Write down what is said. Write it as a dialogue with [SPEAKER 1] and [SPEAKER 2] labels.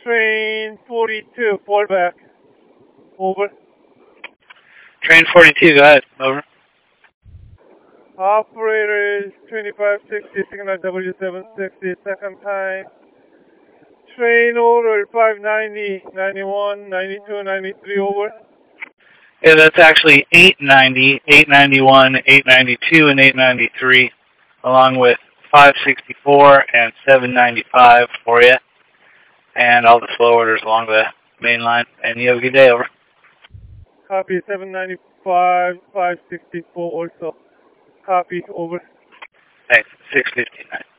[SPEAKER 1] Train 42, fallback. Over.
[SPEAKER 2] Train 42, go ahead. Over.
[SPEAKER 1] Operator is 2560, signal W760, second time. Train order 590, 91, 92, 93, over.
[SPEAKER 2] Yeah, that's actually 890, 891, 892, and 893, along with 564 and 795 for you, and all the slow orders along the main line. And you have a good day, over.
[SPEAKER 1] Copy, 795, 564 also. Copy, over.
[SPEAKER 2] Thanks, 659.